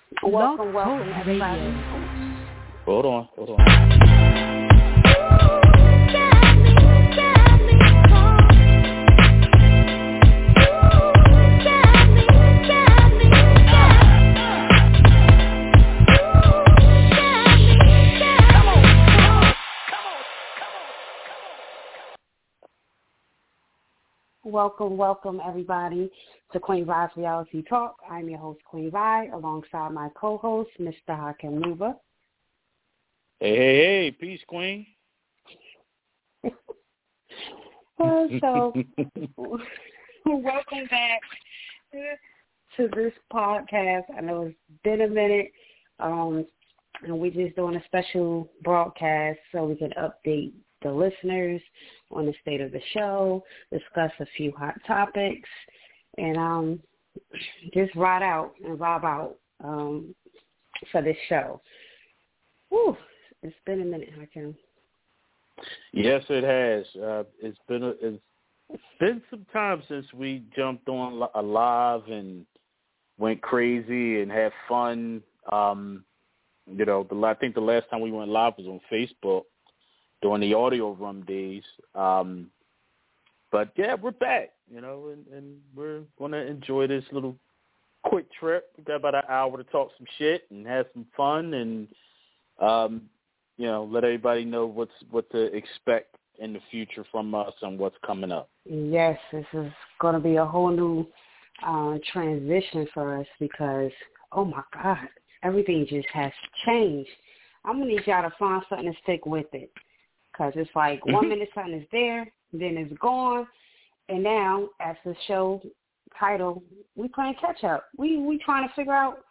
Welcome, everybody. Hold on. Welcome, everybody, to Queen Vi's Reality Talk. I'm your host, Queen Vi, alongside my co-host, Mr. Hakim Nuba. Hey, peace, Queen. So, welcome back to this podcast. I know it's been a minute, and we're just doing a special broadcast so we can update the listeners on the state of the show, discuss a few hot topics, and just ride out and vibe out for this show. Whew, it's been a minute, Hakim. Yes, it has. It's been some time since we jumped on live and went crazy and had fun. I think the last time we went live was on Facebook during the Audio Room days. But, yeah, we're back, and we're going to enjoy this little quick trip. We got about an hour to talk some shit and have some fun and, let everybody know what to expect in the future from us and what's coming up. Yes, this is going to be a whole new transition for us because, oh, my God, everything just has changed. I'm going to need y'all to find something to stick with it. Because it's like 1 minute something is there, then it's gone, and now, as the show title, we playing catch-up. We trying to figure out,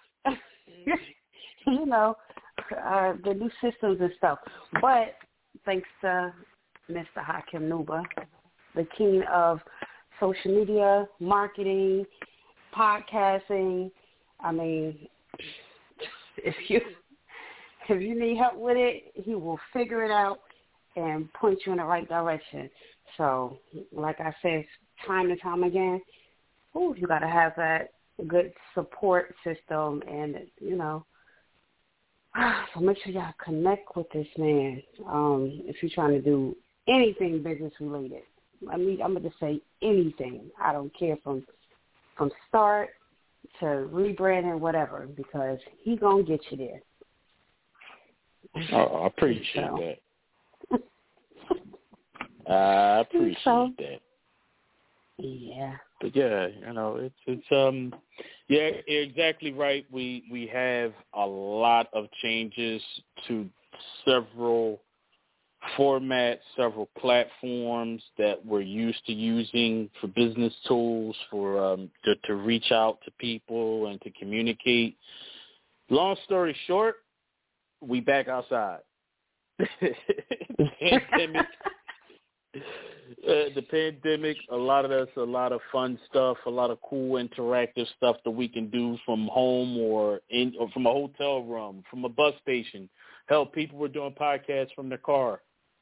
the new systems and stuff. But thanks to Mr. Hakim Nuba, the king of social media, marketing, podcasting, I mean, if you need help with it, he will figure it out and point you in the right direction. So, like I said, time and time again, you got to have that good support system and, so make sure y'all connect with this man if you're trying to do anything business related. I'm going to just say anything. I don't care from start to rebranding, whatever, because he going to get you there. I appreciate that. I appreciate that. Yeah. But yeah, it's yeah, you're exactly right. We have a lot of changes to several formats, several platforms that we're used to using for business tools for to reach out to people and to communicate. Long story short, we back outside. The pandemic, a lot of fun stuff, a lot of cool interactive stuff that we can do from home or from a hotel room, from a bus station. Hell, people were doing podcasts from their car.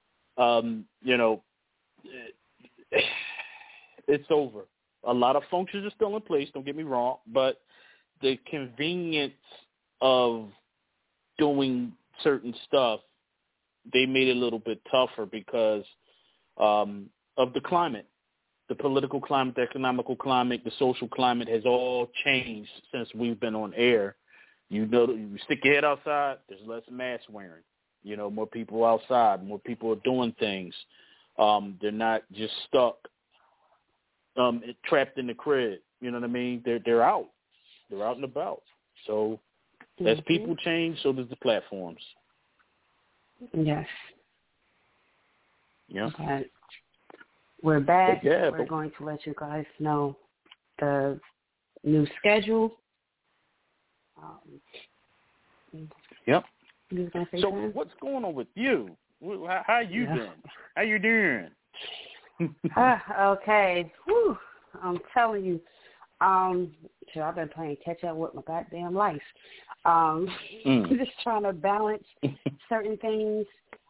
It's over. A lot of functions are still in place, don't get me wrong, but the convenience of doing certain stuff, they made it a little bit tougher because of the climate, the political climate, the economical climate, the social climate has all changed since we've been on air. You stick your head outside, there's less mask wearing. More people outside, more people are doing things. They're not just stuck, trapped in the crib. You know what I mean? They're out. They're out and about. So as people change, so does the platforms. Yes. Yeah. Okay. We're back. Yeah, we're going to let you guys know the new schedule. Yep. So something? What's going on with you? How you been? How you doing? Okay. Whew. I'm telling you. I've been playing catch up with my goddamn life. Just trying to balance certain things.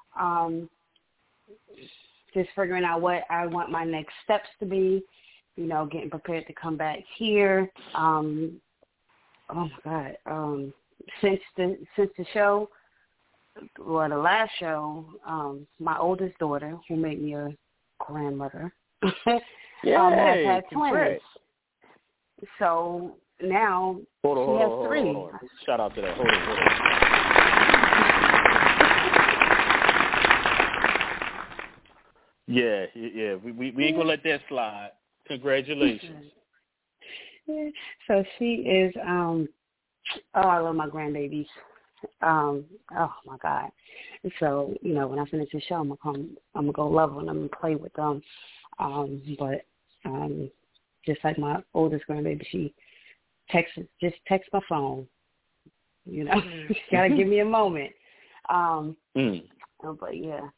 Just figuring out what I want my next steps to be. Getting prepared to come back here. Oh my God. since the show, well, the last show, my oldest daughter, who made me a grandmother, has had twins. So now she has 3. Hold on. Shout out to that. Hold on. Yeah. We ain't gonna let that slide. Congratulations. So she is. I love my grandbabies. Oh my God. So when I finish the show, I'm gonna go love them and play with them. But just like my oldest grandbaby, she text my phone. She gotta give me a moment. But yeah.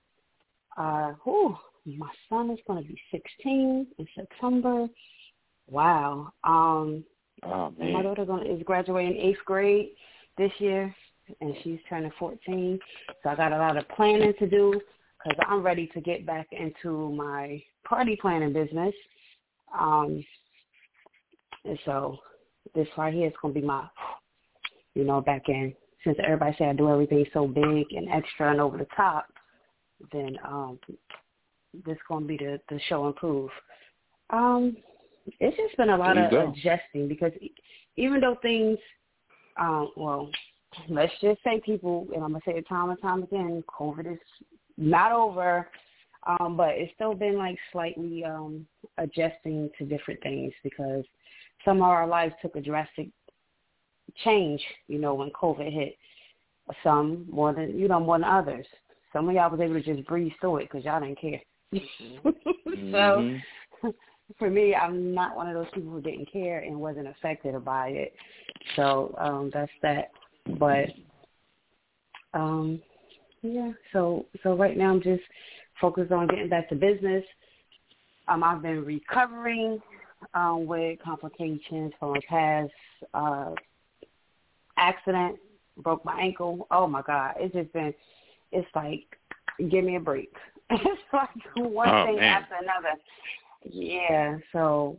My son is gonna be 16 in September. Wow. Man. My daughter is graduating 8th grade this year, and she's turning 14. So I got a lot of planning to do because I'm ready to get back into my party planning business. And so this right here is going to be my, back end. Since everybody say I do everything so big and extra and over the top, then this is going to be the show and prove. It's just been a lot of adjusting because even though things, let's just say people, and I'm going to say it time and time again, COVID is not over, but it's still been like slightly adjusting to different things because some of our lives took a drastic change, when COVID hit. Some more than others. Some of y'all was able to just breeze through it because y'all didn't care. So for me, I'm not one of those people who didn't care and wasn't affected by it. So that's that. But So right now I'm just focused on getting back to business. I've been recovering with complications from a past accident. Broke my ankle. Oh my God! It's like, give me a break. It's like one thing after another. Yeah. So,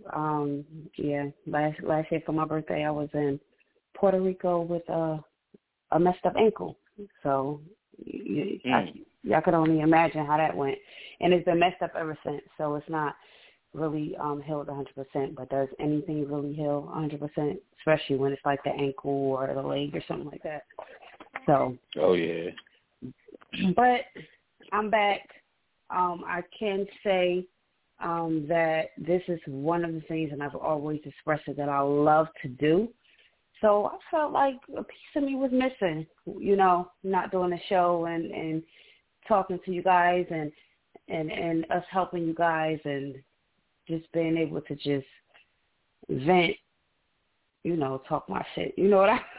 last year for my birthday, I was in Puerto Rico with a messed up ankle. So, y'all could only imagine how that went. And it's been messed up ever since. So it's not really healed 100%. But does anything really heal 100%? Especially when it's like the ankle or the leg or something like that. So. Oh yeah. But I'm back. I can say that this is one of the things, and I've always expressed it, that I love to do. So I felt like a piece of me was missing, not doing the show and talking to you guys and us helping you guys and just being able to just vent, talk my shit. You know what I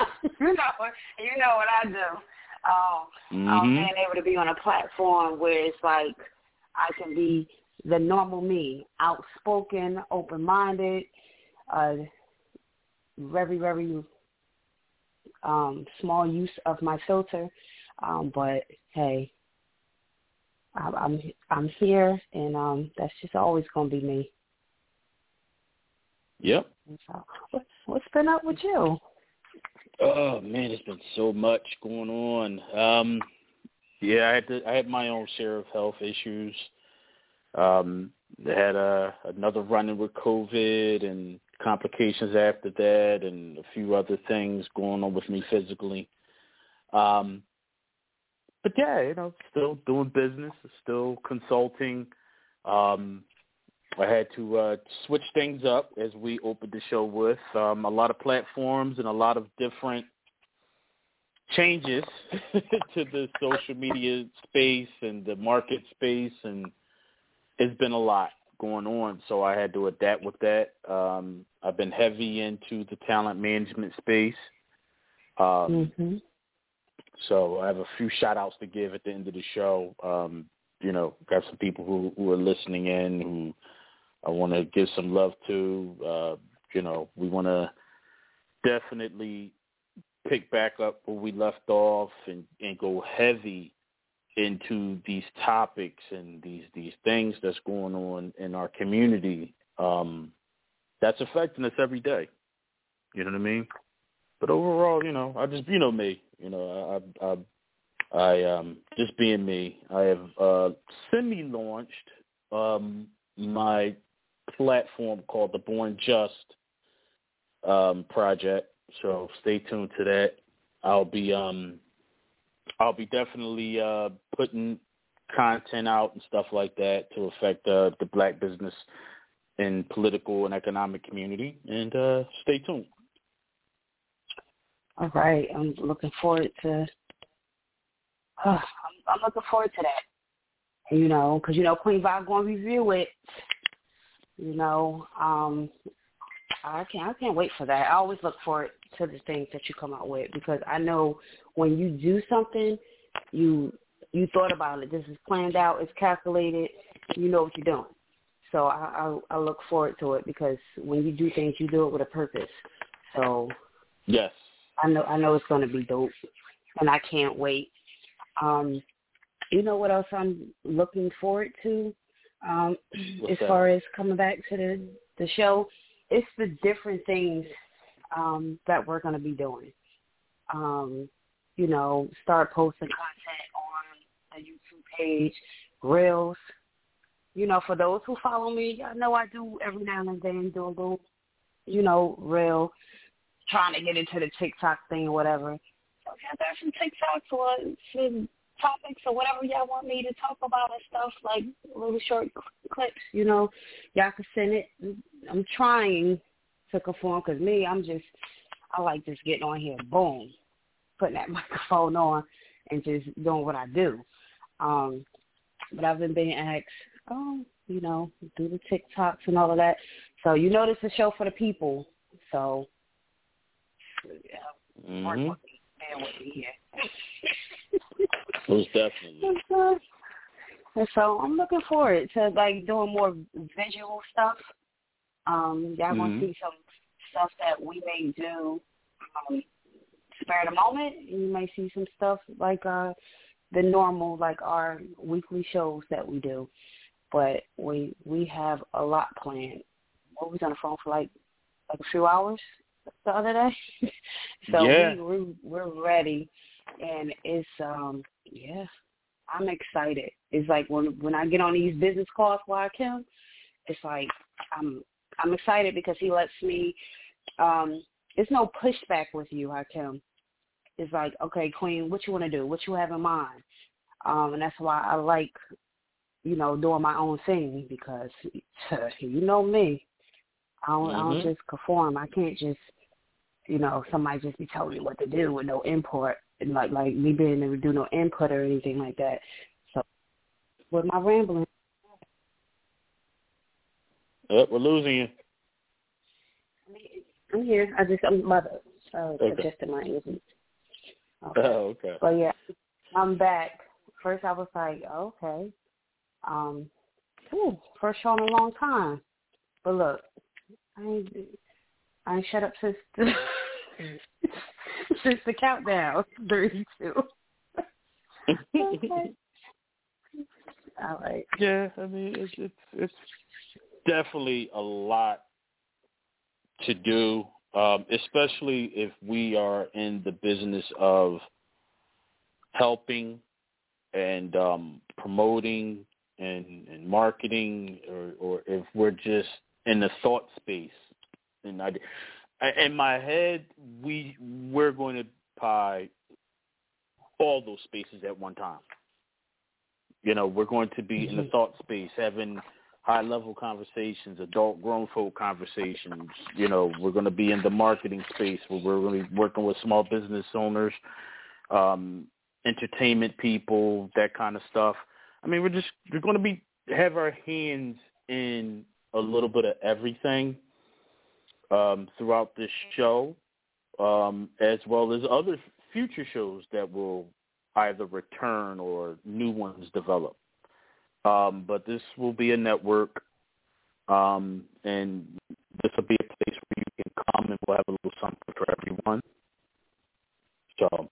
do. Being able to be on a platform where it's like I can be the normal me, outspoken, open-minded, very, very small use of my filter. But hey, I'm here, and that's just always going to be me. Yep. So, what's been up with you? Oh man, there's been so much going on. I had my own share of health issues. I had another run-in with COVID and complications after that, and a few other things going on with me physically. But yeah, still doing business, still consulting. I had to switch things up as we opened the show with a lot of platforms and a lot of different changes to the social media space and the market space, and it's been a lot going on, so I had to adapt with that. I've been heavy into the talent management space. So I have a few shout-outs to give at the end of the show. Got some people who are listening in who I want to give some love to. We want to definitely pick back up where we left off and go heavy into these topics and these things that's going on in our community that's affecting us every day. You know what I mean? But overall, I just me. I just being me. I have semi-launched my platform called the Born Just project. So stay tuned to that. I'll be definitely putting content out and stuff like that to affect the black business and political and economic community. And stay tuned. All right, I'm looking forward to. I'm looking forward to that. Because Queen Vibe going to review it. I can't wait for that. I always look forward to the things that you come out with because I know when you do something, you thought about it. This is planned out. It's calculated. You know what you're doing. So I look forward to it because when you do things, you do it with a purpose. So yes, I know it's going to be dope, and I can't wait. You know what else I'm looking forward to as far as coming back to the show? It's the different things that we're going to be doing. Start posting content on the YouTube page, Reels. For those who follow me, I know I do every now and then do a little, Reel, trying to get into the TikTok thing or whatever. So if y'all got some TikToks or some topics or whatever y'all want me to talk about and stuff, like little short clips, y'all can send it. I'm trying to conform because I like just getting on here, boom, putting that microphone on and just doing what I do. But I've been being asked, do the TikToks and all of that. So this is a show for the people. So work with me, bear with me here. Most definitely. And so I'm looking forward to doing more visual stuff. Y'all gonna see some stuff that we may do spare the moment. You may see some stuff like the normal, like our weekly shows that we do. But we have a lot planned. We was on the phone for like a few hours the other day. So yeah. we're ready, and it's I'm excited. It's like when I get on these business calls with Hakim, it's like I'm excited because he lets me. It's no pushback with you, Hakim. It's like, okay, Queen, what you want to do? What you have in mind? And that's why I like, doing my own thing because you know me. I don't just conform. I can't just, somebody just be telling me what to do with no input and like me being able to do no input or anything like that. So with my rambling. We're losing you. I'm here. I'm about to adjust my ears. Okay. Oh, okay. But yeah, I'm back. First I was like, okay. First show in a long time. But look, I ain't shut up since the countdown, 32. Okay. All right. Yeah, I mean it's definitely a lot to do, especially if we are in the business of helping and promoting and marketing, or if we're just in the thought space. And in my head, we're going to occupy all those spaces at one time. We're going to be in the thought space, having high-level conversations, adult grown folk conversations. We're going to be in the marketing space where we're going to be working with small business owners, entertainment people, that kind of stuff. I mean, we're going to have our hands in a little bit of everything throughout this show, as well as other future shows that will either return or new ones develop. But this will be a network, and this will be a place where you can come and we'll have a little something for everyone. So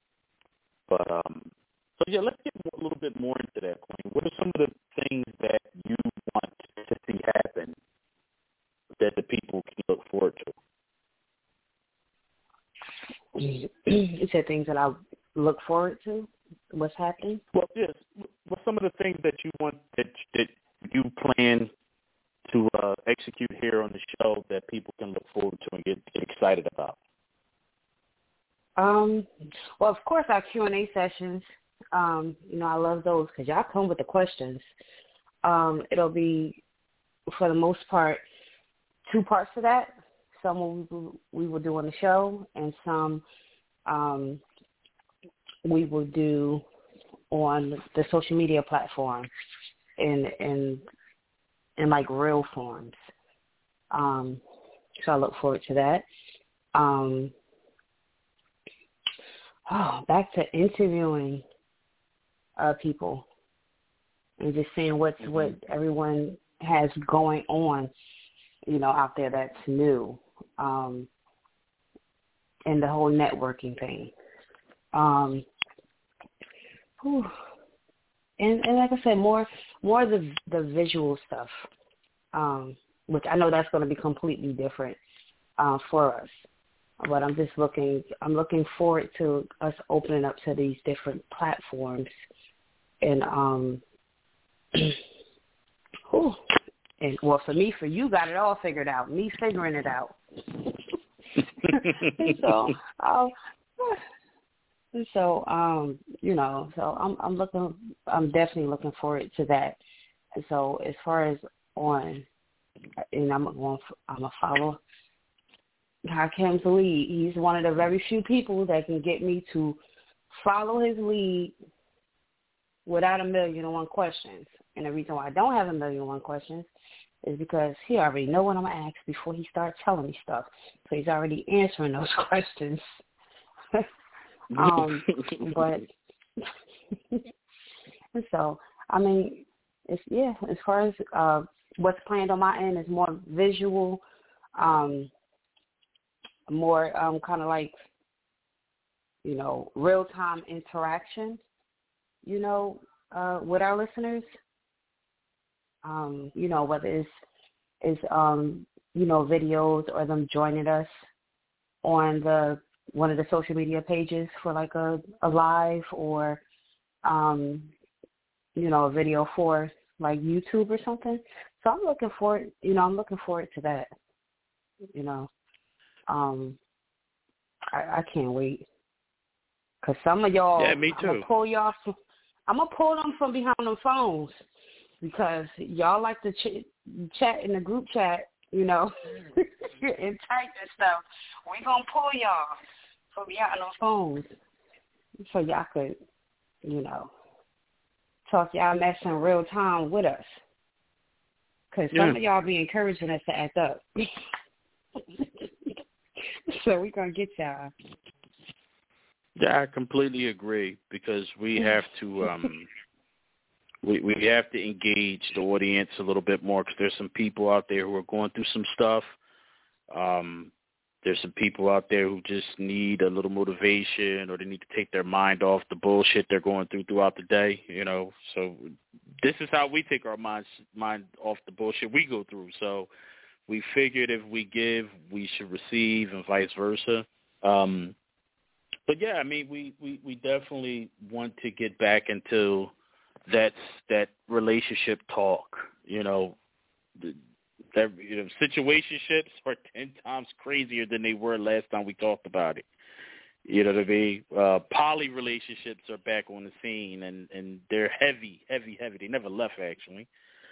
yeah, let's get a little bit more into that, Queen. What are some of the things that you want to see happen that the people can look forward to? You said things that I look forward to. What's happening? Well, yes. What's some of the things that you want that you plan to execute here on the show that people can look forward to and get excited about? Well, of course, our Q&A sessions. I love those because y'all come with the questions. It'll be, for the most part, 2 parts to that. Some we will do on the show, and some we will do on the social media platform in like real forms. So I look forward to that. Back to interviewing people and just seeing what everyone has going on, out there that's new, and the whole networking thing. And like I said, more of the visual stuff, which I know that's going to be completely different for us. But I'm looking forward to us opening up to these different platforms, and well, for you got it all figured out. Me figuring it out. So I'm definitely looking forward to that. And so as far as I'm gonna follow Hakim's lead. He's one of the very few people that can get me to follow his lead without 1,000,001 questions. And the reason why I don't have 1,000,001 questions is because he already know what I'm going to ask before he starts telling me stuff. So he's already answering those questions. But so, as far as what's planned on my end is more visual, more kind of like, real-time interaction, with our listeners. Whether it's videos or them joining us on one of the social media pages for like a live, or a video for like YouTube or something. So I'm looking forward to that. I can't wait. Cause some of y'all, yeah, me too. I'm gonna pull them from behind them phones, because y'all like to chat in the group chat, and type and stuff. We gonna pull y'all from behind those phones, so y'all could, talk y'all mess in real time with us. Cause some of y'all be encouraging us to act up. So we gonna get y'all. Yeah, I completely agree, because we have to we have to engage the audience a little bit more, because there's some people out there who are going through some stuff. There's some people out there who just need a little motivation, or they need to take their mind off the bullshit they're going through throughout the day. So this is how we take our mind off the bullshit we go through. So we figured if we give, we should receive, and vice versa. But yeah, we definitely want to get back into that relationship talk. Situationships are 10 times crazier than they were last time we talked about it. You know what I mean? Poly relationships are back on the scene, and they're heavy. They never left, actually.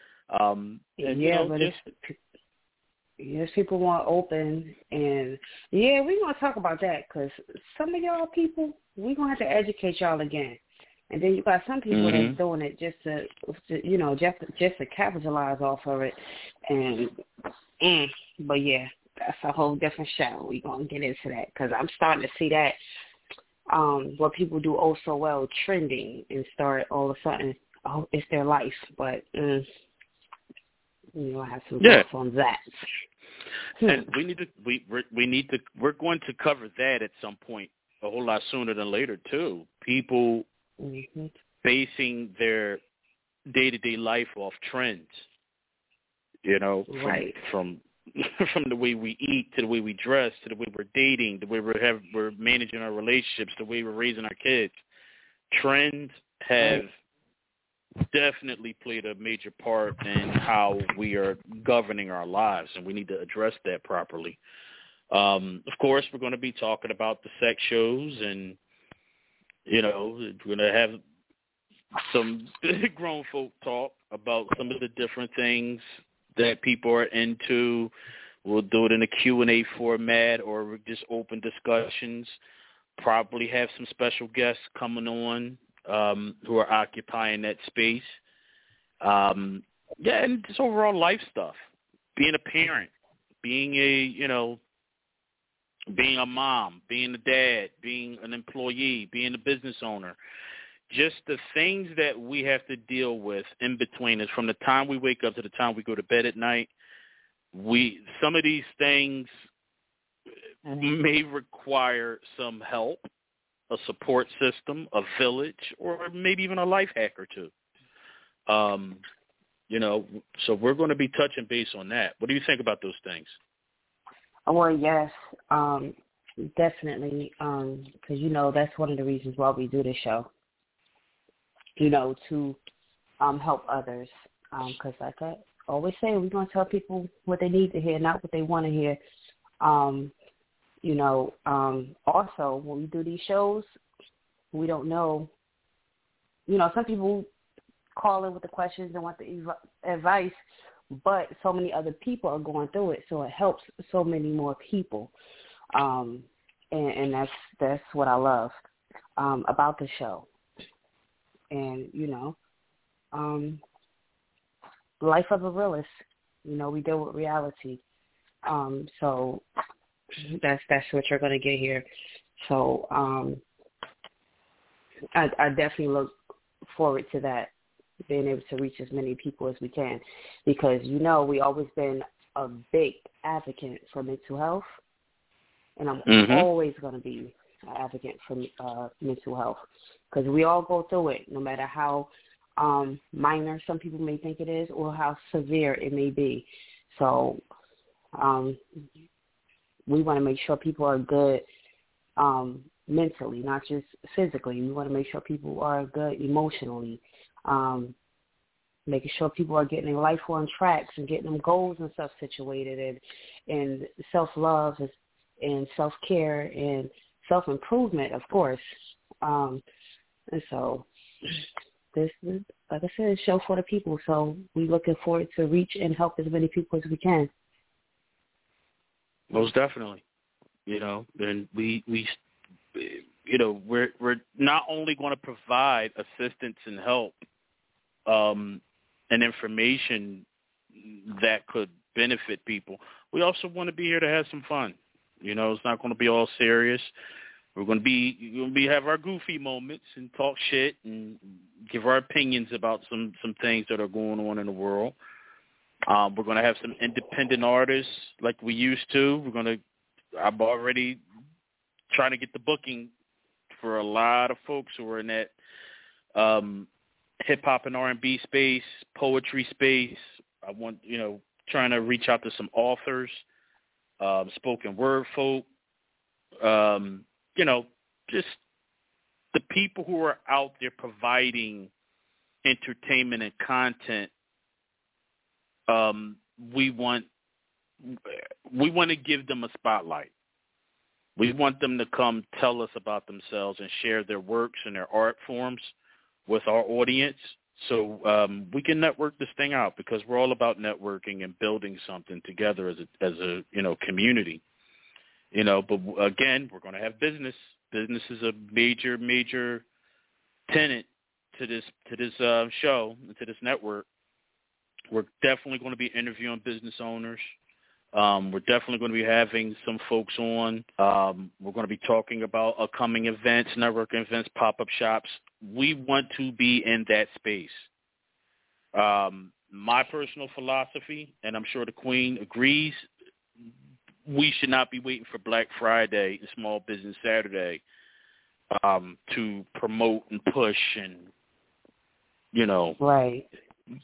Yes, people want open, and we're going to talk about that, because some of y'all people, we're going to have to educate y'all again. And then you got some people that's doing it just to capitalize off of it. But yeah, that's a whole different show. We're going to get into that, because I'm starting to see that what people do oh so well trending, and start all of a sudden, it's their life. But I have some thoughts on that. And we're going to cover that at some point a whole lot sooner than later too. People basing their day-to-day life off trends, right. from from the way we eat to the way we dress to the way we're dating, the way we're managing our relationships, the way we're raising our kids. Trends have definitely played a major part in how we are governing our lives, and we need to address that properly. Of course, we're going to be talking about the sex shows, and, we're going to have some grown folk talk about some of the different things that people are into. We'll do it in a Q&A format or just open discussions. Probably have some special guests coming on who are occupying that space. And just overall life stuff. Being a parent, being being a mom, being a dad, being an employee, being a business owner. Just the things that we have to deal with in between is from the time we wake up to the time we go to bed at night. Some of these things may require some help, a support system, a village, or maybe even a life hack or two. So we're going to be touching base on that. What do you think about those things? Well, yes, definitely, because, that's one of the reasons why we do this show, to help others, because like I always say, we're going to tell people what they need to hear, not what they want to hear. Also, when we do these shows, we don't know, some people call in with the questions and want the advice, but so many other people are going through it, so it helps so many more people. And that's what I love about the show. And, life of a realist, we deal with reality. So that's what you're going to get here. So I definitely look forward to that, being able to reach as many people as we can, because, we always been a big advocate for mental health, and I'm always going to be an advocate for mental health, because we all go through it, no matter how minor some people may think it is or how severe it may be. So we want to make sure people are good mentally, not just physically. We want to make sure people are good emotionally, making sure people are getting their life on tracks and getting them goals and stuff situated, and self-love and self-care and self-improvement, of course. And so this is, like I said, a show for the people. So we're looking forward to reach and help as many people as we can. Most definitely. And we're not only going to provide assistance and help and information that could benefit people. We also want to be here to have some fun. It's not going to be all serious. We're going to have our goofy moments and talk shit and give our opinions about some things that are going on in the world. We're going to have some independent artists like we used to. I'm already trying to get the booking for a lot of folks who are in that hip-hop and R&B space, poetry space. I want, trying to reach out to some authors, spoken word folk, just the people who are out there providing entertainment and content. We want to give them a spotlight. We want them to come tell us about themselves and share their works and their art forms with our audience, so we can network this thing out, because we're all about networking and building something together as a community. But again, we're going to have business. Business is a major tenet to this show and to this network. We're definitely going to be interviewing business owners. We're definitely going to be having some folks on. We're going to be talking about upcoming events, networking events, pop-up shops. We want to be in that space. My personal philosophy, and I'm sure the Queen agrees, we should not be waiting for Black Friday and Small Business Saturday to promote and push and, right,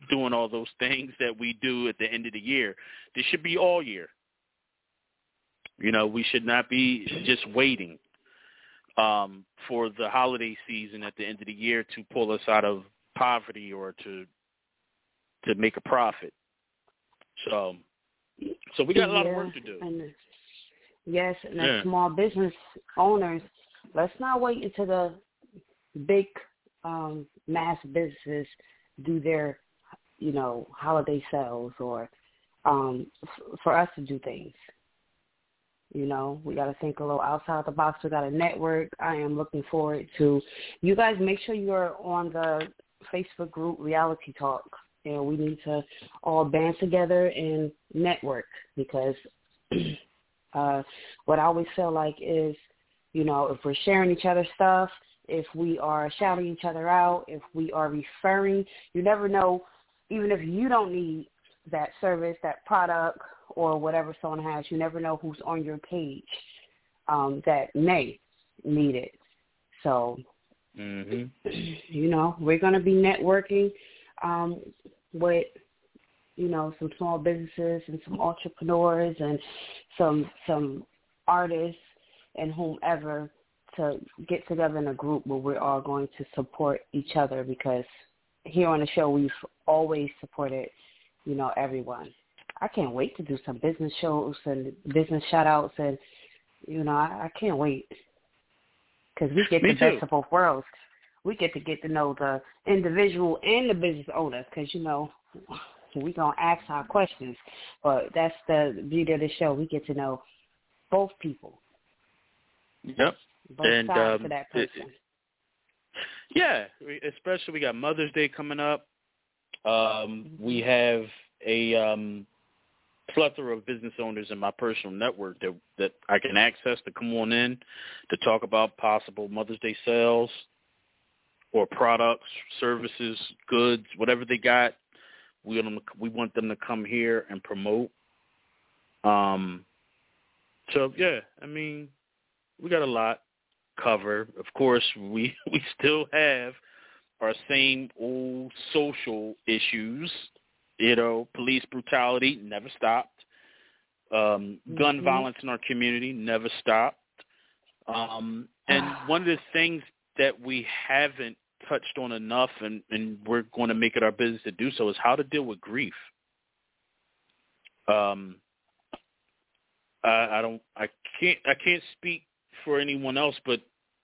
doing all those things that we do at the end of the year. This should be all year. You know, we should not be just waiting for the holiday season at the end of the year to pull us out of poverty or to make a profit. So we got a lot of work to do. And the small business owners, let's not wait until the big mass businesses do their, you know, holiday sales or for us to do things. You know, we got to think a little outside the box. We got to network. I am looking forward to you guys. Make sure you're on the Facebook group Reality Talk, and we need to all band together and network because what I always feel like is, you know, if we're sharing each other's stuff, if we are shouting each other out, if we are referring, you never know, even if you don't need that service, that product, or whatever someone has, you never know who's on your page that may need it. So, you know, we're going to be networking with, you know, some small businesses and some entrepreneurs and some artists and whomever to get together in a group where we're all going to support each other because here on the show we've always supported, you know, everyone. I can't wait to do some business shows and business shout-outs and, you know, I can't wait because we get the best of both worlds. We get to know the individual and the business owner because, you know, we're going to ask our questions. But that's the beauty of the show. We get to know both people. Yep. Both sides of that person. Especially we got Mother's Day coming up. We have a plethora of business owners in my personal network that I can access to come on in to talk about possible Mother's Day sales or products, services, goods, whatever they got. We want them to come here and promote. So, yeah, I mean, we got a lot covered. Of course, we still have our same old social issues. You know, police brutality never stopped. Gun violence in our community never stopped. And one of the things that we haven't touched on enough, and we're going to make it our business to do so, is how to deal with grief. I can't speak for anyone else, but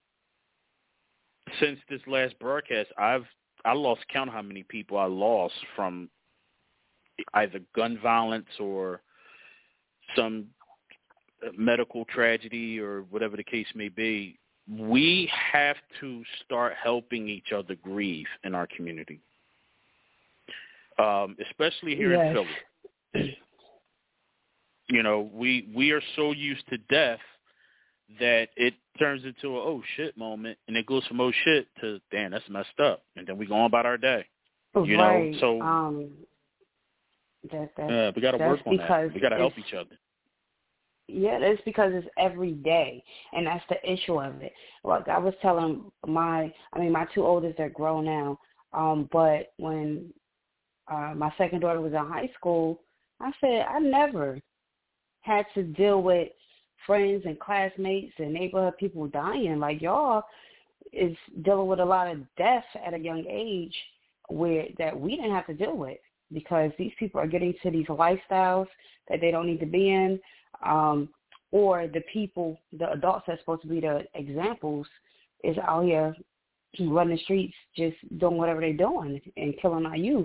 since this last broadcast, I lost count how many people I lost from either gun violence or some medical tragedy or whatever the case may be. We have to start helping each other grieve in our community, especially here in Philly. You know, we are so used to death that it turns into a oh shit moment, and it goes from oh shit to damn, that's messed up, and then we go on about our day. You know, so we got to work on that. We got to help each other. Yeah, that's because it's every day, and that's the issue of it. Like I was telling my two oldest are grown now, but when my second daughter was in high school, I said I never had to deal with friends and classmates and neighborhood people dying. Like y'all is dealing with a lot of death at a young age that we didn't have to deal with because these people are getting to these lifestyles that they don't need to be in. Or the adults that's supposed to be the examples is out here running the streets just doing whatever they're doing and killing our youth.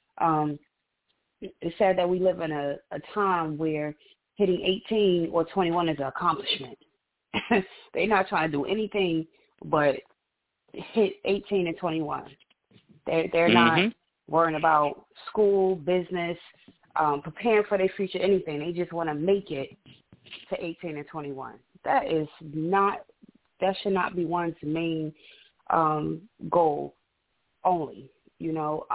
It's sad that we live in a time where hitting 18 or 21 is an accomplishment. They're not trying to do anything but hit 18 and 21. They're not worrying about school, business, preparing for their future, anything. They just want to make it to 18 and 21. That should not be one's main goal only, you know.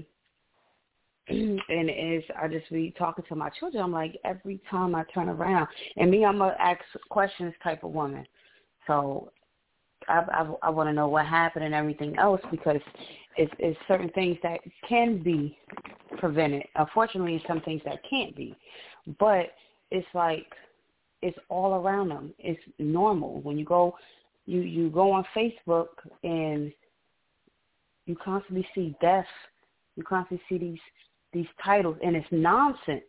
And I just be talking to my children. I'm like, every time I turn around, and me, I'm a ask questions type of woman. So I want to know what happened and everything else, because it's certain things that can be prevented. Unfortunately, it's some things that can't be. But it's like it's all around them. It's normal. When you go on Facebook and you constantly see death, you constantly see these titles, and it's nonsense.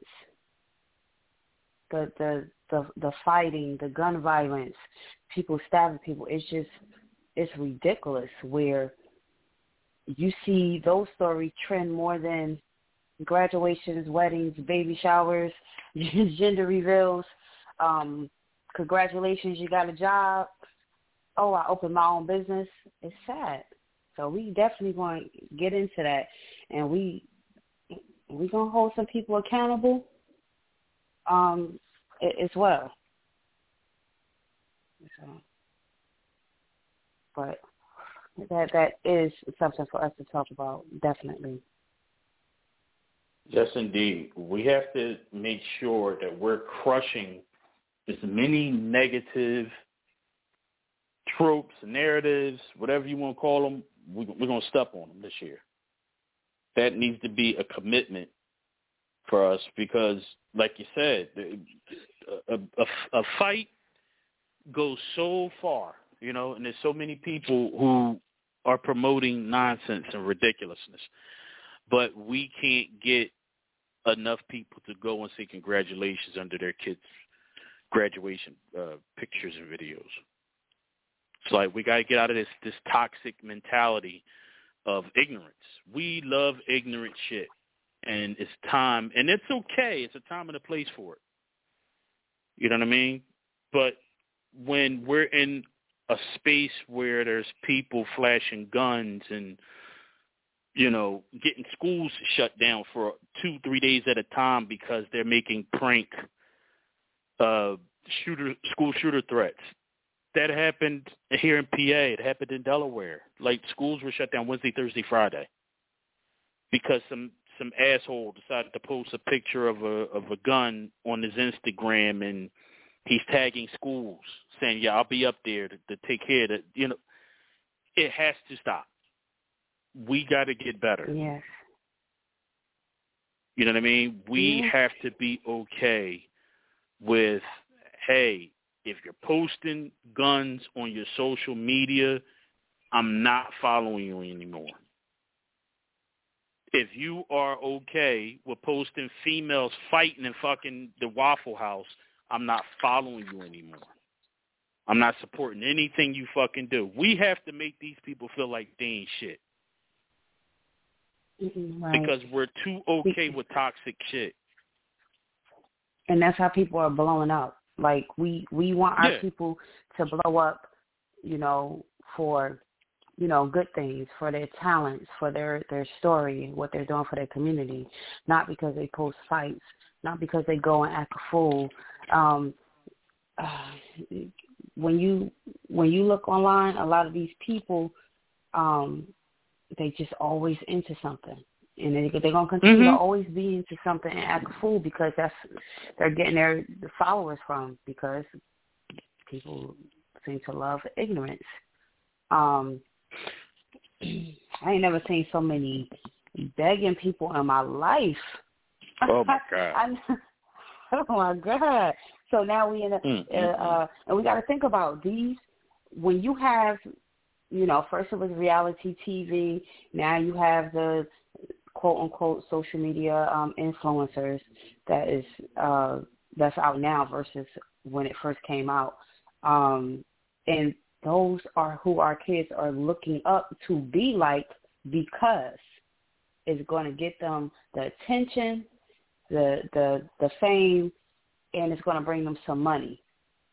The fighting, the gun violence, people stabbing people, it's ridiculous, where you see those stories trend more than graduations, weddings, baby showers, gender reveals, congratulations, you got a job, oh, I opened my own business. It's sad. So we definitely going to get into that, and we going to hold some people accountable as well. So, but that is something for us to talk about, definitely. Yes, indeed. We have to make sure that we're crushing as many negative tropes, narratives, whatever you want to call them. We're going to step on them this year. That needs to be a commitment for us, because, like you said, a fight goes so far, and there's so many people who are promoting nonsense and ridiculousness. But we can't get enough people to go and say congratulations under their kids' graduation pictures and videos. It's like we got to get out of this toxic mentality of ignorance. We love ignorant shit, and it's time, and it's okay. It's a time and a place for it. You know what I mean? But when we're in a space where there's people flashing guns and getting schools shut down for 2-3 days at a time because they're making prank school shooter threats. That happened here in PA. It happened in Delaware. Like, schools were shut down Wednesday, Thursday, Friday because some asshole decided to post a picture of a gun on his Instagram, and he's tagging schools saying, "Yeah, I'll be up there to take care of it." It has to stop. We got to get better. Yes. You know what I mean? We have to be okay with, hey, if you're posting guns on your social media, I'm not following you anymore. If you are okay with posting females fighting and fucking the Waffle House, I'm not following you anymore. I'm not supporting anything you fucking do. We have to make these people feel like they ain't shit. Right. Because we're too okay with toxic shit. And that's how people are blowing up. Like, we want our people to blow up, for, good things, for their talents, for their story, what they're doing for their community, not because they post fights, not because they go and act a fool. When you look online, a lot of these people, they just always into something. And they're going to continue to always be into something and act a fool, because they're getting their followers from, because people seem to love ignorance. I ain't never seen so many begging people in my life. Oh, my God. Oh, my God. So now we and we got to think about these. When you have, first it was reality TV. Now you have the quote-unquote social media influencers that's out now versus when it first came out. And those are who our kids are looking up to be like, because it's going to get them the attention, the fame, and it's going to bring them some money.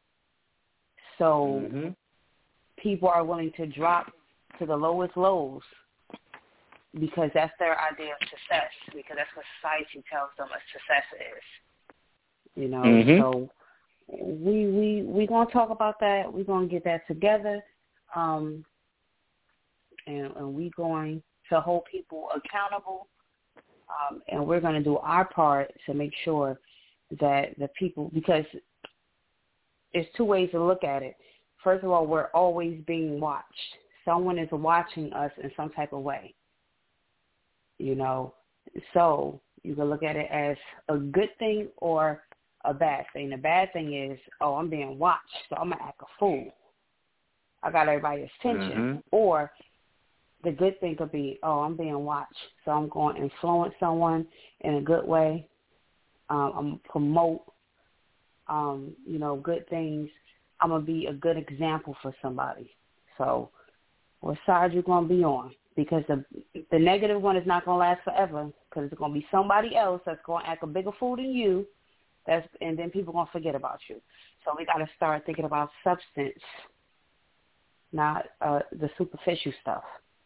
So people are willing to drop to the lowest lows, because that's their idea of success, because that's what society tells them a success is. So we going to talk about that. We're going to get that together, and we're going to hold people accountable, and we're going to do our part to make sure that the people, because there's two ways to look at it. first of all, we're always being watched. Someone is watching us in some type of way, you know. So you can look at it as a good thing or a bad thing. The bad thing is, oh, I'm being watched, so I'm going to act a fool. I got everybody's attention. Mm-hmm. Or the good thing could be, oh, I'm being watched, so I'm going to influence someone in a good way. I'm going to promote, you know, good things. I'm going to be a good example for somebody. So what side you going to be on? Because the negative one is not going to last forever, because it's going to be somebody else that's going to act a bigger fool than you, and then people are going to forget about you. So we got to start thinking about substance, not the superficial stuff.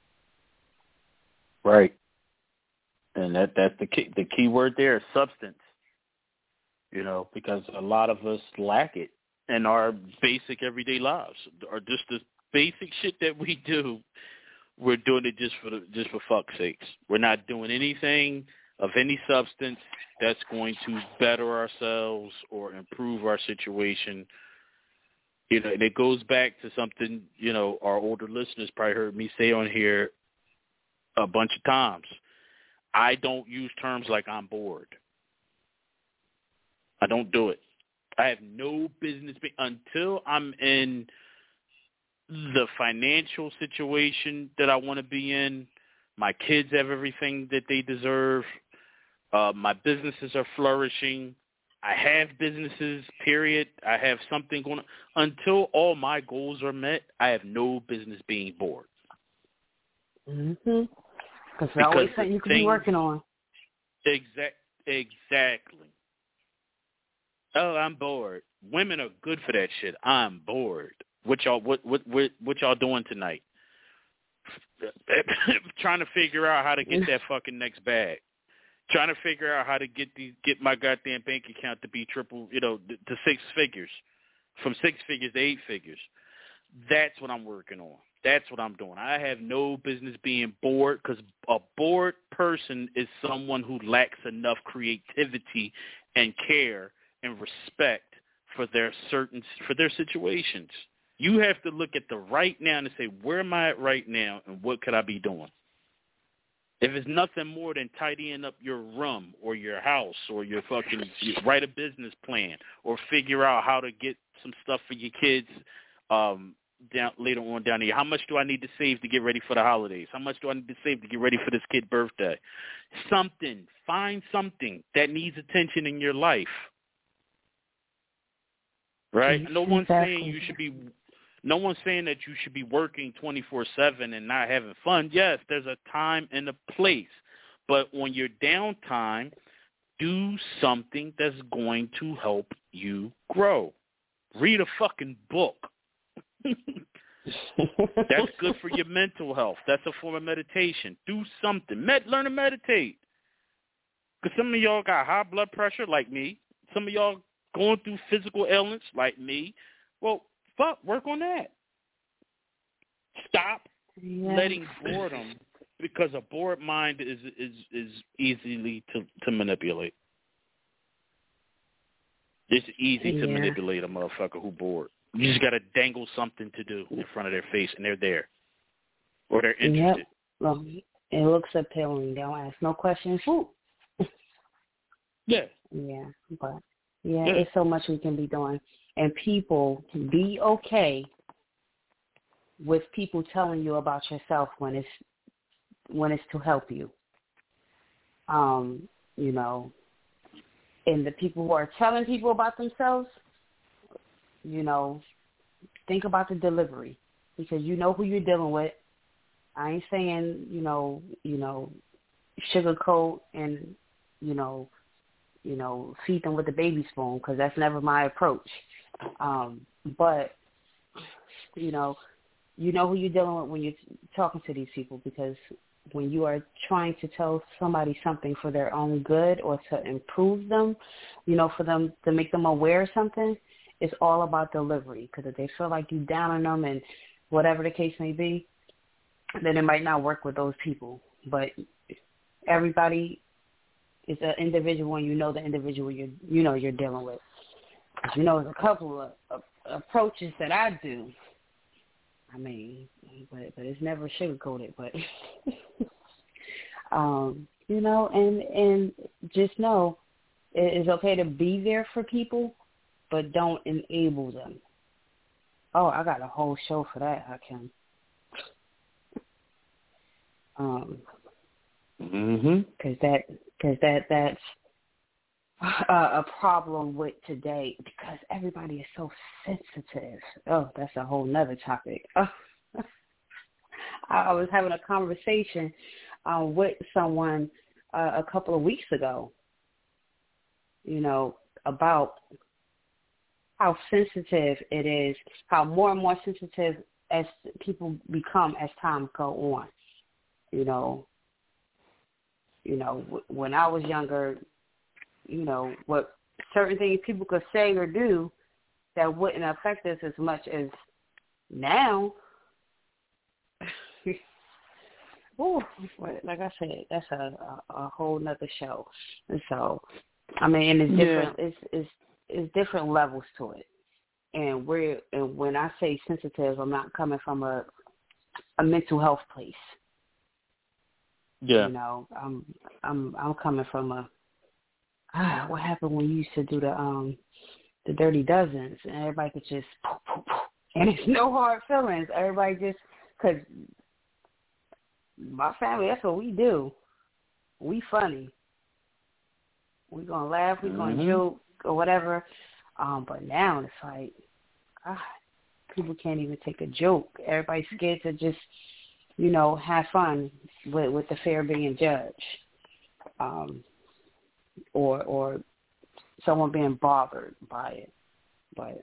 Right. And that's the key word there is substance. You know, because a lot of us lack it in our basic everyday lives, or just the basic shit that we do. We're doing it just for fuck's sakes. We're not doing anything of any substance that's going to better ourselves or improve our situation. You know, and it goes back to something, you know, our older listeners probably heard me say on here a bunch of times. I don't use terms like I'm bored. I don't do it. I have no business until I'm in the financial situation that I want to be in. My kids have everything that they deserve. My businesses are flourishing. I have businesses, period. I have something going on. Until all my goals are met, I have no business being bored. Mm-hmm. Because there's always something you could be working on. Exactly. Oh, I'm bored. Women are good for that shit. I'm bored. What y'all doing tonight? Trying to figure out how to get that fucking next bag. Trying to figure out how to get my goddamn bank account to be triple, you know, to six figures, from 6 figures to 8 figures. That's what I'm working on. That's what I'm doing. I have no business being bored, because a bored person is someone who lacks enough creativity and care and respect for their situations. You have to look at the right now and say, where am I at right now and what could I be doing? If it's nothing more than tidying up your room or your house or you write a business plan or figure out how to get some stuff for your kids later on down the year. How much do I need to save to get ready for the holidays? How much do I need to save to get ready for this kid's birthday? Something. Find something that needs attention in your life. Right? No one's saying you should be. No one's saying that you should be working 24/7 and not having fun. Yes, there's a time and a place, but on your downtime, do something that's going to help you grow. Read a fucking book. That's good for your mental health. That's a form of meditation. Do something. Learn to meditate. Because some of y'all got high blood pressure like me. Some of y'all going through physical ailments like me. Well, work on that. Stop letting boredom, because a bored mind is easily to manipulate. It's easy to manipulate a motherfucker who bored. You just got to dangle something to do in front of their face, and they're there. Or they're interested. Yep. Well, it looks appealing. They don't ask no questions. Ooh. Yeah. Yeah, but it's so much we can be doing. And people be okay with people telling you about yourself when it's to help you. You know, and the people who are telling people about themselves, you know, think about the delivery, because you know who you're dealing with. I ain't saying, you know, sugarcoat and, you know, feed them with a baby spoon, because that's never my approach. But, you know who you're dealing with when you're talking to these people, because when you are trying to tell somebody something for their own good or to improve them, you know, for them to make them aware of something, it's all about delivery. Because if they feel like you down on them and whatever the case may be, then it might not work with those people. But everybody is an individual, and you know the individual you're dealing with. You know, there's a couple of approaches that I do I mean, but it's never sugarcoated. But you know, and just know it's okay to be there for people, but don't enable them. Oh, I got a whole show for that, Hakim. Because that's a problem with today, because everybody is so sensitive. Oh, that's a whole nother topic. Oh. I was having a conversation with someone a couple of weeks ago, you know, about how sensitive it is, how more and more sensitive as people become as time go on. You know, when I was younger, you know, what certain things people could say or do that wouldn't affect us as much as now. Ooh, like I said, that's a whole nother show. And so, I mean, and it's different. It's different levels to it. And when I say sensitive, I'm not coming from a mental health place. Yeah. You know, I'm coming from what happened when you used to do the Dirty Dozens, and everybody could just poof, poof, poof, and it's no hard feelings. Everybody just, because my family, that's what we do. We funny. We gonna laugh, we gonna joke or whatever. But now it's like, God, people can't even take a joke. Everybody's scared to just, you know, have fun with the fear of being judged, or someone being bothered by it. But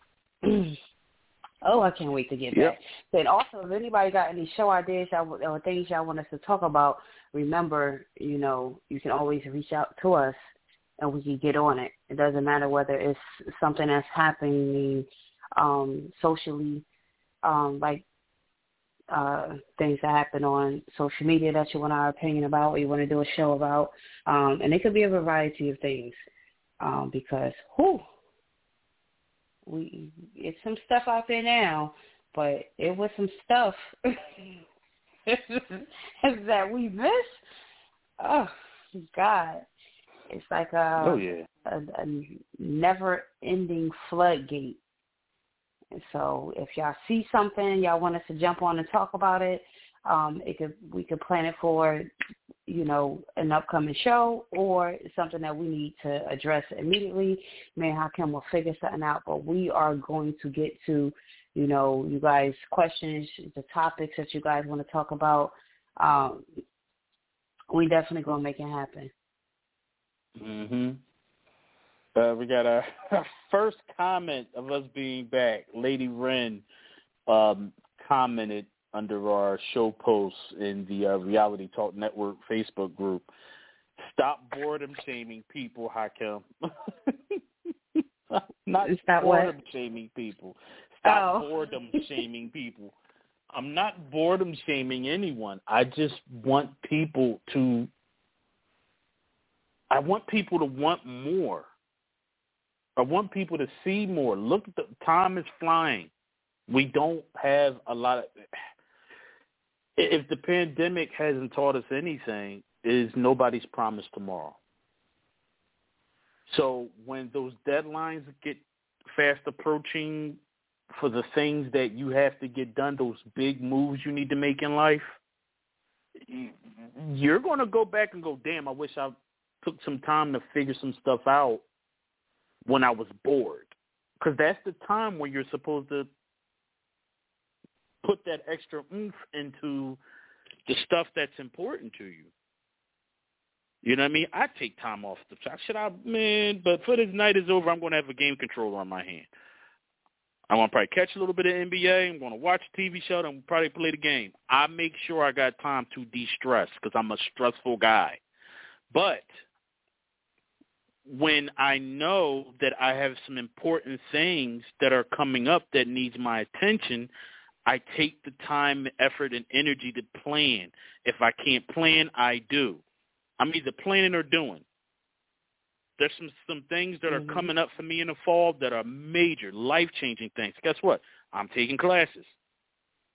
oh, I can't wait to get back. And also, if anybody got any show ideas or things y'all want us to talk about, remember, you know, you can always reach out to us and we can get on it. It doesn't matter whether it's something that's happening socially, like things that happen on social media that you want our opinion about or you want to do a show about. And it could be a variety of things because, it's some stuff out there now, but it was some stuff that we missed. Oh, God. It's like a never-ending floodgate. And so if y'all see something, y'all want us to jump on and talk about it, we could plan it for, you know, an upcoming show or something that we need to address immediately. Man, how can we figure something out? But we are going to get to, you know, you guys' questions, the topics that you guys want to talk about. We definitely going to make it happen. We got our first comment of us being back. Lady Wren commented under our show posts in the Reality Talk Network Facebook group. Stop boredom shaming people, Hakim. Not boredom shaming people. Stop boredom shaming people. I'm not boredom shaming anyone. I just want people to want more. I want people to see more. Look, the time is flying. We don't have a lot of... If the pandemic hasn't taught us anything, is nobody's promised tomorrow. So when those deadlines get fast approaching for the things that you have to get done, those big moves you need to make in life, you're going to go back and go, damn, I wish I took some time to figure some stuff out when I was bored. Because that's the time when you're supposed to put that extra oomph into the stuff that's important to you. You know what I mean? I take time off the track. But for this night is over, I'm going to have a game controller on my hand. I'm going to probably catch a little bit of NBA. I'm going to watch a TV show. I'm probably play the game. I make sure I got time to de-stress because I'm a stressful guy. But when I know that I have some important things that are coming up that needs my attention, I take the time, effort, and energy to plan. If I can't plan, I do. I'm either planning or doing. There's some things that are coming up for me in the fall that are major, life-changing things. Guess what? I'm taking classes.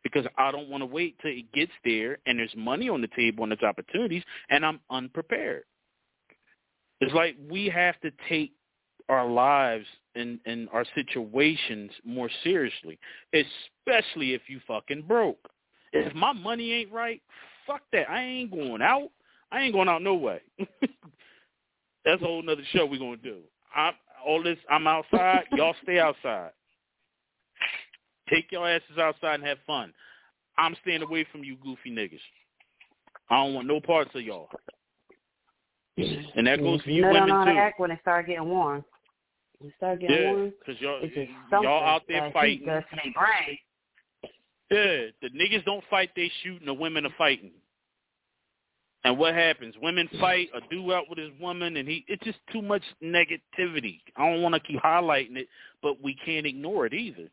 because I don't want to wait till it gets there and there's money on the table and there's opportunities and I'm unprepared. It's like we have to take our lives and our situations more seriously, especially if you fucking broke. If my money ain't right, fuck that. I ain't going out. I ain't going out no way. That's a whole nother show we're going to do. I'm outside. Y'all stay outside. Take your asses outside and have fun. I'm staying away from you goofy niggas. I don't want no parts of y'all. And that goes for you women, too. Don't know how to act when it start getting warm. When it start getting warm, because y'all out there fighting. Does to their brain. Yeah, the niggas don't fight, they shoot, and the women are fighting. And what happens? Women fight, a dude out with his woman, and it's just too much negativity. I don't want to keep highlighting it, but we can't ignore it either.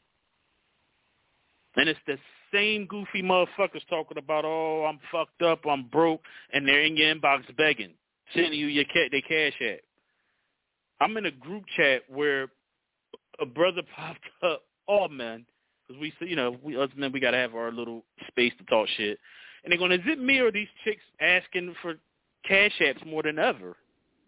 And it's the same goofy motherfuckers talking about, oh, I'm fucked up, I'm broke, and they're in your inbox begging, sending you their cash app. I'm in a group chat where a brother popped up, oh, man, because we us men, we got to have our little space to talk shit. And they're going, is it me or these chicks asking for cash apps more than ever?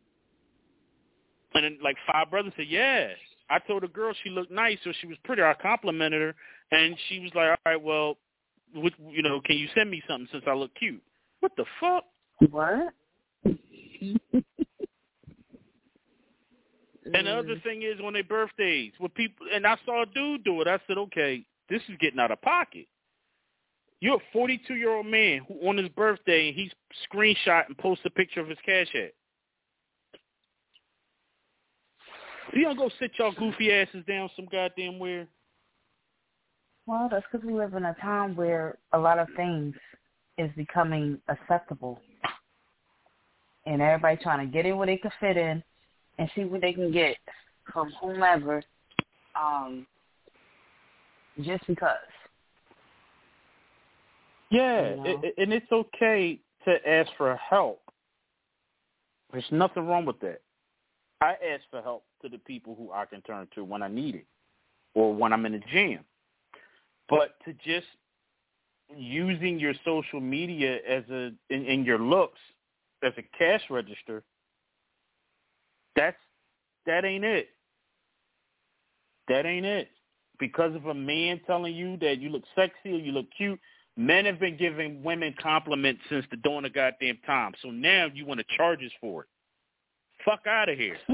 And then, like, 5 brothers said, yeah. I told a girl she looked nice, so she was pretty. I complimented her, and she was like, all right, well, can you send me something since I look cute? What the fuck? What? And the other thing is on their birthdays, with people, and I saw a dude do it. I said, okay, this is getting out of pocket. You're a 42-year-old man who on his birthday, he's screenshot and posts a picture of his cash app. You don't go sit y'all goofy asses down some goddamn where. Well, that's because we live in a time where a lot of things is becoming acceptable. And everybody trying to get in where they can fit in and see what they can get from whomever, just because. Yeah, and it's okay to ask for help. There's nothing wrong with that. I ask for help to the people who I can turn to when I need it or when I'm in a jam. But to just using your social media as in your looks as a cash register, that ain't it. That ain't it. Because of a man telling you that you look sexy or you look cute, men have been giving women compliments since the dawn of goddamn time. So now you want to charge us for it. Fuck out of here.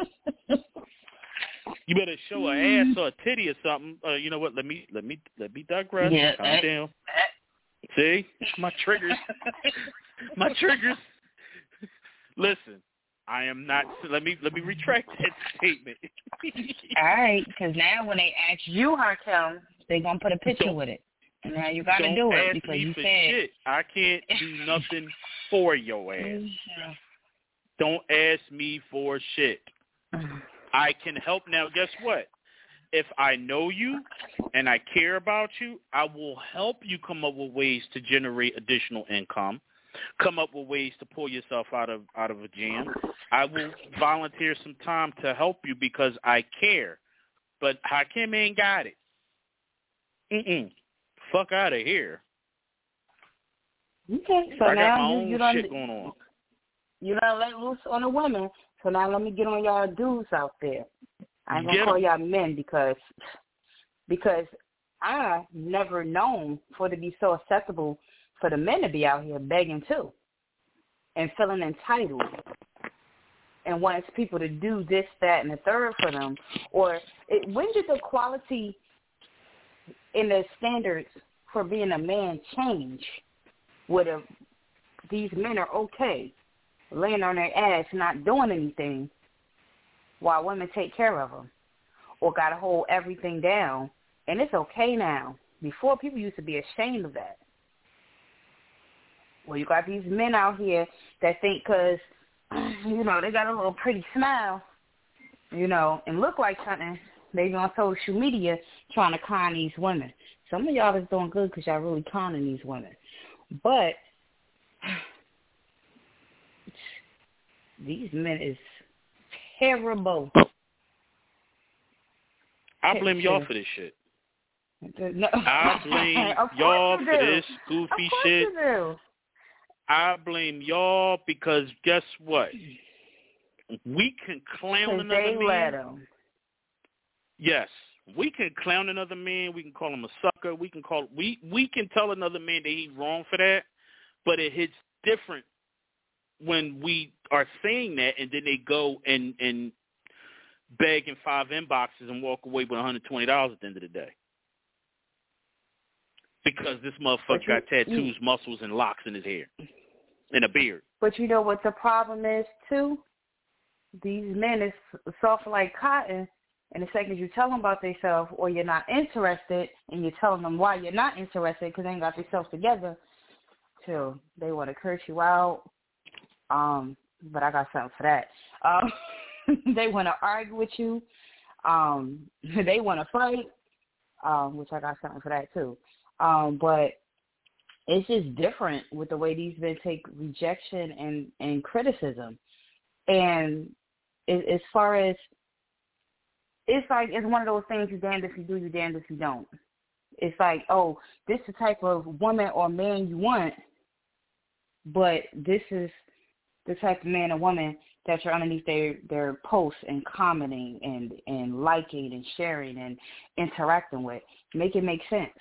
You better show an ass or a titty or something. You know what? Let me digress. Yeah, calm down. See? My triggers. My triggers. Listen, I am not. Let me retract that statement. All right, because now when they ask you, Hakeem, they're gonna put a picture with it, and now you gotta do it because you said shit. I can't do nothing for your ass. Don't ask me for shit. I can help. Now, guess what? If I know you and I care about you, I will help you come up with ways to generate additional income, come up with ways to pull yourself out of a jam. I will volunteer some time to help you because I care. But Hakeem ain't got it. Fuck out of here. Okay, so I now got my own shit going on. You done let loose on the women, so now let me get on y'all dudes out there. I ain't gonna call y'all men because I never known for it to be so acceptable for the men to be out here begging too and feeling entitled and wants people to do this, that, and the third for them. When did the quality in the standards for being a man change? Where these men are okay laying on their ass, not doing anything, while women take care of them, or got to hold everything down, and it's okay now. Before, people used to be ashamed of that. Well, you got these men out here that think because, they got a little pretty smile, and look like something, they be on social media trying to con these women. Some of y'all is doing good because y'all really conning these women. But these men is terrible. I blame y'all for this shit. No. I blame y'all for this goofy shit. You do. I blame y'all because guess what? We can clown another man. Let him. Yes, we can clown another man. We can call him a sucker. We can tell another man that he's wrong for that. But it hits different when we are saying that, and then they go and beg in 5 inboxes and walk away with $120 at the end of the day. Because this motherfucker got tattoos, muscles, and locks in his hair. And a beard. But you know what the problem is, too? These men is soft like cotton, and the second you tell them about themselves or you're not interested, and you're telling them why you're not interested because they ain't got themselves together, too, they want to curse you out. But I got something for that. They want to argue with you. They want to fight, which I got something for that, too. But it's just different with the way these men take rejection and criticism. And as far as, it's like, it's one of those things, you're damned if you do, you're damned if you don't. It's like, oh, this is the type of woman or man you want, but this is the type of man or woman that you're underneath their posts and commenting and liking and sharing and interacting with. Make it make sense.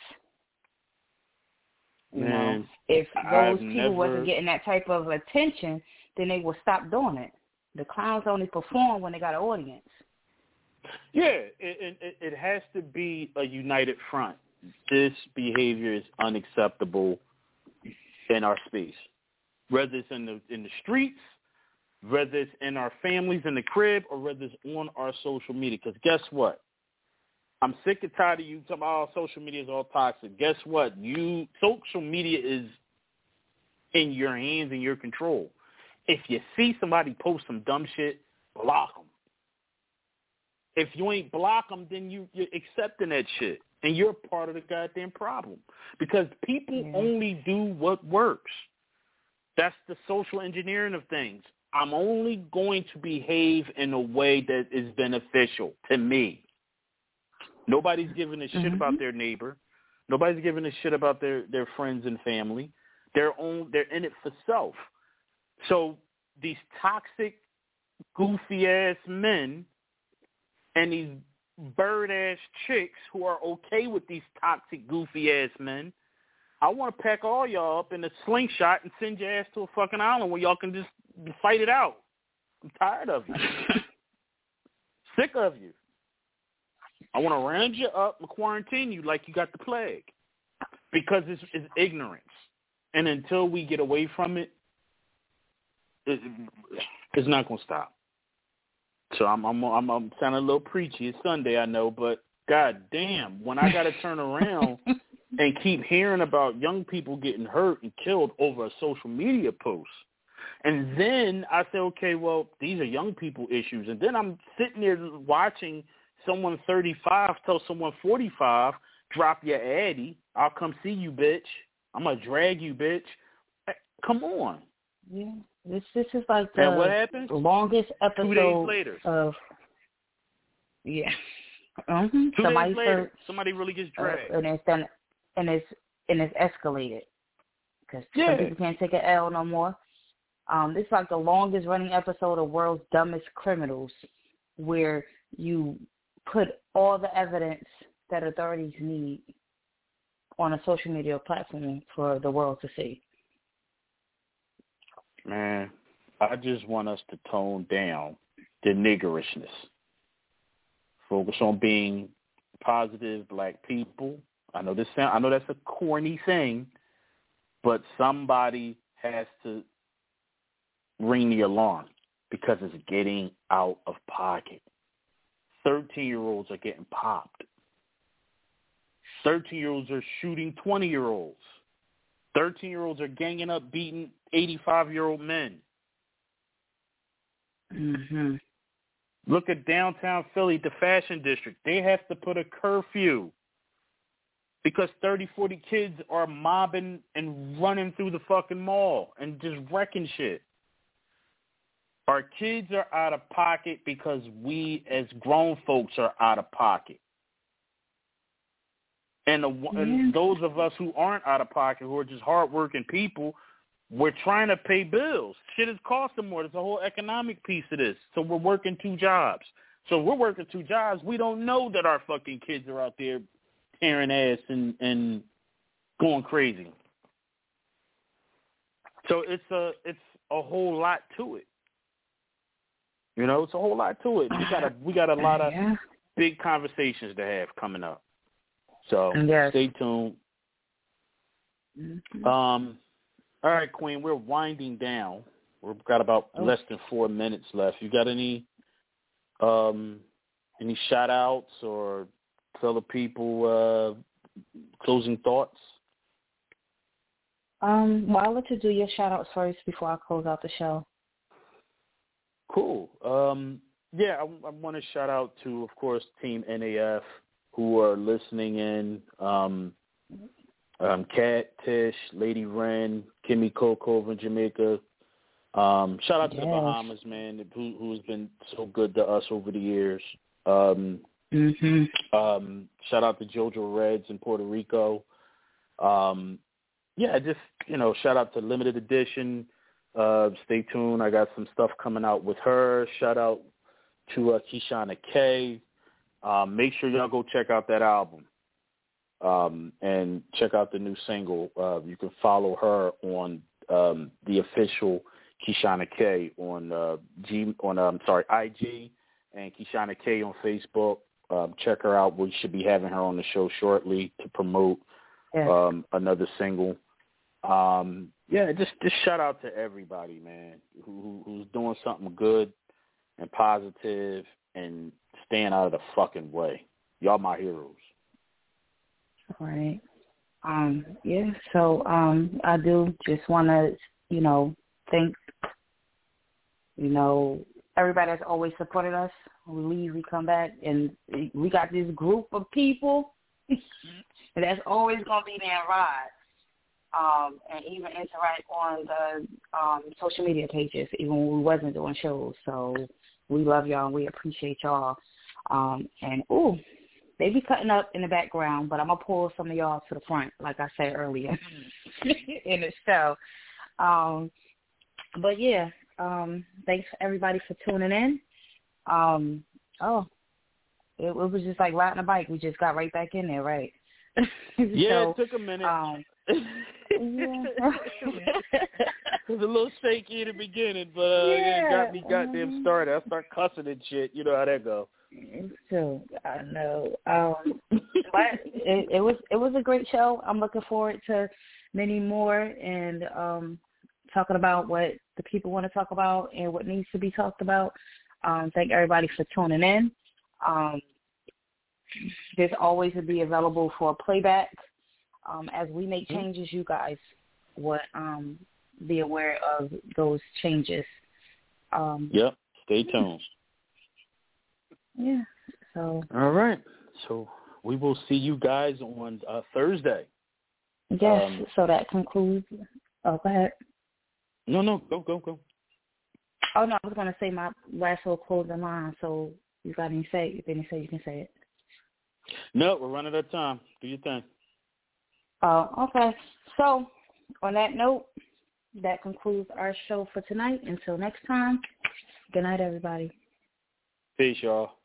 You know, if those people wasn't getting that type of attention, then they will stop doing it. The clowns only perform when they got an audience. Yeah, it has to be a united front. This behavior is unacceptable in our space, whether it's in the streets, whether it's in our families in the crib, or whether it's on our social media. Because guess what? I'm sick and tired of you talking about social media is all toxic. Guess what? Social media is in your hands and your control. If you see somebody post some dumb shit, block them. If you ain't block them, then you're accepting that shit, and you're part of the goddamn problem. Because people only do what works. That's the social engineering of things. I'm only going to behave in a way that is beneficial to me. Nobody's giving a shit about their neighbor. Nobody's giving a shit about their friends and family. They're in it for self. So these toxic, goofy-ass men and these bird-ass chicks who are okay with these toxic, goofy-ass men, I want to pack all y'all up in a slingshot and send your ass to a fucking island where y'all can just fight it out. I'm tired of you. Sick of you. I want to round you up and quarantine you like you got the plague because it's ignorance. And until we get away from it, it's not going to stop. So I'm sounding a little preachy. It's Sunday, I know, but god damn, when I got to turn around and keep hearing about young people getting hurt and killed over a social media post, and then I say, okay, well, these are young people issues, and then I'm sitting there watching someone 35 tell someone 45, drop your addy, I'll come see you, bitch. I'm going to drag you, bitch. Come on. Yeah. This is like the longest episode 2 days later. Of... Yeah. 2 days later, somebody really gets dragged. And it's escalated. Because some people can't take an L no more. This is like the longest running episode of World's Dumbest Criminals, where you put all the evidence that authorities need on a social media platform for the world to see. Man, I just want us to tone down the niggerishness. Focus on being positive black people. I know that's a corny thing, but somebody has to ring the alarm because it's getting out of pocket. 13-year-olds are getting popped. 13-year-olds are shooting 20-year-olds. 13-year-olds are ganging up, beating 85-year-old men. Mm-hmm. Look at downtown Philly, the fashion district. They have to put a curfew because 30, 40 kids are mobbing and running through the fucking mall and just wrecking shit. Our kids are out of pocket because we as grown folks are out of pocket. And those of us who aren't out of pocket, who are just hardworking people, we're trying to pay bills. Shit is costing more. There's a whole economic piece of this. So we're working 2 jobs. So we're working 2 jobs. We don't know that our fucking kids are out there tearing ass and going crazy. So it's a whole lot to it. You know, it's a whole lot to it. We got a lot of big conversations to have coming up. So stay tuned. Mm-hmm. All right, Queen, we're winding down. We've got about less than 4 minutes left. You got any shout outs or fellow people closing thoughts? Well, I'll let you do your shout outs first before I close out the show. Cool. I want to shout out to, of course, Team NAF who are listening in. Kat, Tish, Lady Wren, Kimmy Coco in Jamaica. Shout out to the Bahamas, man, who's been so good to us over the years. Shout out to JoJo Reds in Puerto Rico. Shout out to Limited Edition. Stay tuned. I got some stuff coming out with her. Shout out to Kishana K. Make sure y'all go check out that album. And check out the new single. You can follow her on the official Kishana K on IG and Kishana K on Facebook. Check her out. We should be having her on the show shortly to promote another single. Just shout out to everybody, man, who's doing something good and positive and staying out of the fucking way. Y'all my heroes. All right. So I do just want to, thank, everybody that's always supported us. We leave, we come back, and we got this group of people that's always going to be there and ride, and even interact on the social media pages, even when we wasn't doing shows. So we love y'all, and we appreciate y'all. They be cutting up in the background, but I'm going to pull some of y'all to the front, like I said earlier in the show. Thanks everybody for tuning in. It was just like riding a bike. We just got right back in there, right? It took a minute. It was a little shaky in the beginning, but it got me goddamn started. I start cussing and shit. You know how that go. So I know, but it was a great show. I'm looking forward to many more and talking about what the people want to talk about and what needs to be talked about. Thank everybody for tuning in. There's always to be available for playback. As we make changes, you guys would be aware of those changes. Stay tuned. Yeah. So. All right. So we will see you guys on Thursday. Yes. So that concludes. Oh, go ahead. No. Go. Oh no, I was gonna say my last little closing line. So you got any say? If any say, you can say it. No, we're running out of time. Do your thing. Oh, okay. So on that note, that concludes our show for tonight. Until next time. Good night, everybody. Peace, y'all.